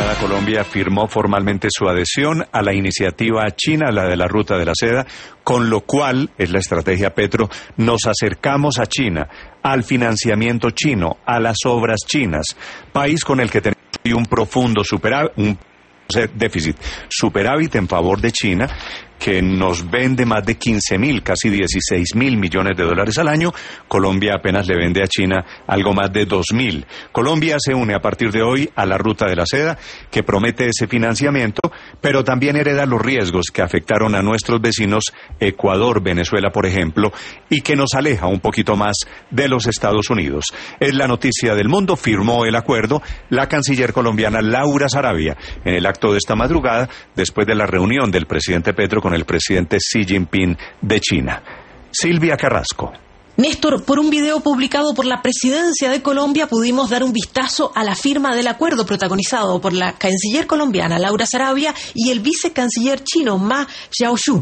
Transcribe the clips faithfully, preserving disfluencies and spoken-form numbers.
madrugada Colombia firmó formalmente su adhesión a la iniciativa china, la de la Ruta de la Seda, con lo cual, es la estrategia Petro, nos acercamos a China, al financiamiento chino, a las obras chinas, país con el que tenemos un profundo superávit, un déficit, superávit en favor de China, que nos vende más de quince mil, casi dieciséis mil millones de dólares al año. Colombia apenas le vende a China algo más de dos mil. Colombia se une a partir de hoy a la Ruta de la Seda, que promete ese financiamiento, pero también hereda los riesgos que afectaron a nuestros vecinos Ecuador, Venezuela, por ejemplo, y que nos aleja un poquito más de los Estados Unidos. Es la noticia del mundo. Firmó el acuerdo la canciller colombiana Laura Sarabia en el acto de esta madrugada, después de la reunión del presidente Petro con el presidente Xi Jinping de China. Silvia Carrasco. Néstor, por un video publicado por la Presidencia de Colombia pudimos dar un vistazo a la firma del acuerdo protagonizado por la canciller colombiana Laura Sarabia y el vicecanciller chino Ma Xiaoshu.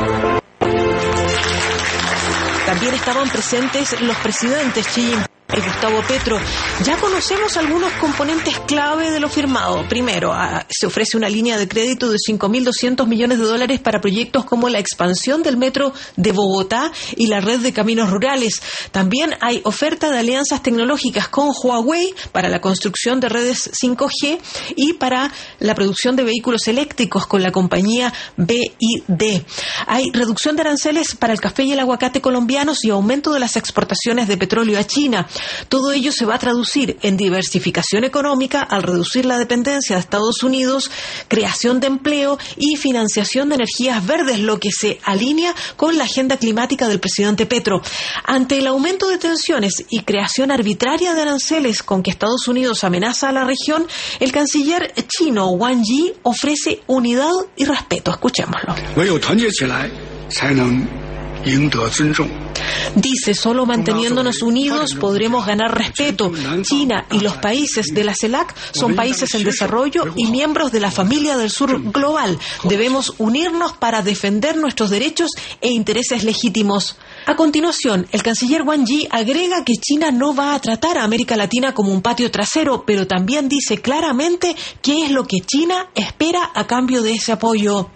También estaban presentes los presidentes Xi Jinping y Gustavo Petro. Ya conocemos algunos componentes clave de lo firmado. Primero, a, se ofrece una línea de crédito de cinco mil doscientos millones de dólares para proyectos como la expansión del metro de Bogotá y la red de caminos rurales. También hay oferta de alianzas tecnológicas con Huawei para la construcción de redes cinco G y para la producción de vehículos eléctricos con la compañía B Y D. Hay reducción de aranceles para el café y el aguacate colombianos y aumento de las exportaciones de petróleo a China. Todo ello se va a traducir en diversificación económica al reducir la dependencia de Estados Unidos, creación de empleo y financiación de energías verdes, lo que se alinea con la agenda climática del presidente Petro. Ante el aumento de tensiones y creación arbitraria de aranceles con que Estados Unidos amenaza a la región, el canciller chino Wang Yi ofrece unidad y respeto. Escuchémoslo. Dice, solo manteniéndonos unidos podremos ganar respeto. China y los países de la CELAC son países en desarrollo y miembros de la familia del sur global. Debemos unirnos para defender nuestros derechos e intereses legítimos. A continuación, el canciller Wang Yi agrega que China no va a tratar a América Latina como un patio trasero, pero también dice claramente qué es lo que China espera a cambio de ese apoyo.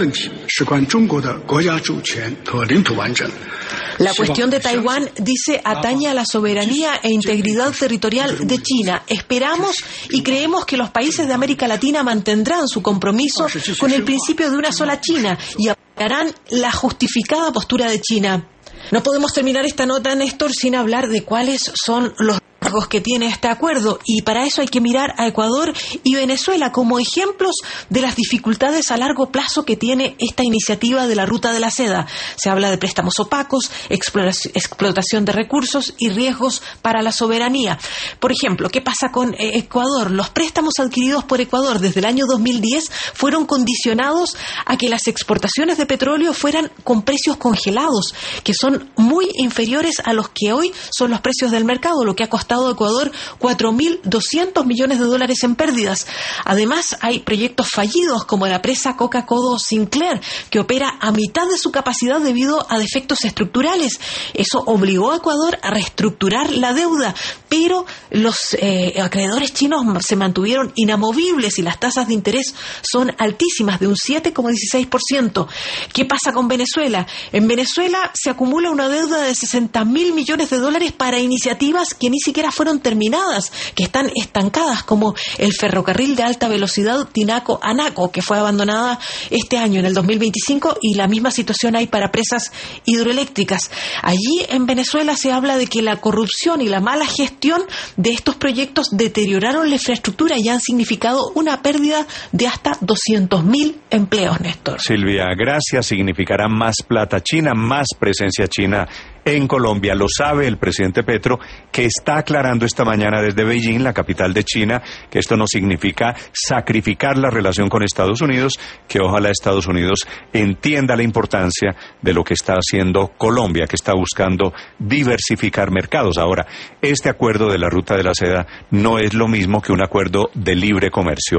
La cuestión de Taiwán, dice, atañe a la soberanía e integridad territorial de China. Esperamos y creemos que los países de América Latina mantendrán su compromiso con el principio de una sola China y apoyarán la justificada postura de China. No podemos terminar esta nota, Néstor, sin hablar de cuáles son los riesgos que tiene este acuerdo, y para eso hay que mirar a Ecuador y Venezuela como ejemplos de las dificultades a largo plazo que tiene esta iniciativa de la Ruta de la Seda. Se habla de préstamos opacos, explotación de recursos y riesgos para la soberanía. Por ejemplo, ¿qué pasa con Ecuador? Los préstamos adquiridos por Ecuador desde el año dos mil diez fueron condicionados a que las exportaciones de petróleo fueran con precios congelados, que son muy inferiores a los que hoy son los precios del mercado, lo que ha costado a Ecuador cuatro mil doscientos millones de dólares en pérdidas. Además, hay proyectos fallidos como la presa Coca-Codo Sinclair, que opera a mitad de su capacidad debido a defectos estructurales. Eso obligó a Ecuador a reestructurar la deuda, pero los eh, acreedores chinos se mantuvieron inamovibles y las tasas de interés son altísimas, de un siete coma dieciséis por ciento. ¿Qué pasa con Venezuela? En Venezuela se acumula una deuda de sesenta mil millones de dólares para iniciativas que ni siquiera fueron terminadas, que están estancadas, como el ferrocarril de alta velocidad Tinaco-Anaco, que fue abandonada este año, en el dos mil veinticinco, y la misma situación hay para presas hidroeléctricas. Allí en Venezuela se habla de que la corrupción y la mala gestión de estos proyectos deterioraron la infraestructura y han significado una pérdida de hasta doscientos mil empleos, Néstor. Silvia, gracias. Significará más plata china, más presencia china en Colombia. Lo sabe el presidente Petro, que está aclarando esta mañana desde Beijing, la capital de China, que esto no significa sacrificar la relación con Estados Unidos, que ojalá Estados Unidos entienda la importancia de lo que está haciendo Colombia, que está buscando diversificar mercados. Ahora, este acuerdo de la Ruta de la Seda no es lo mismo que un acuerdo de libre comercio.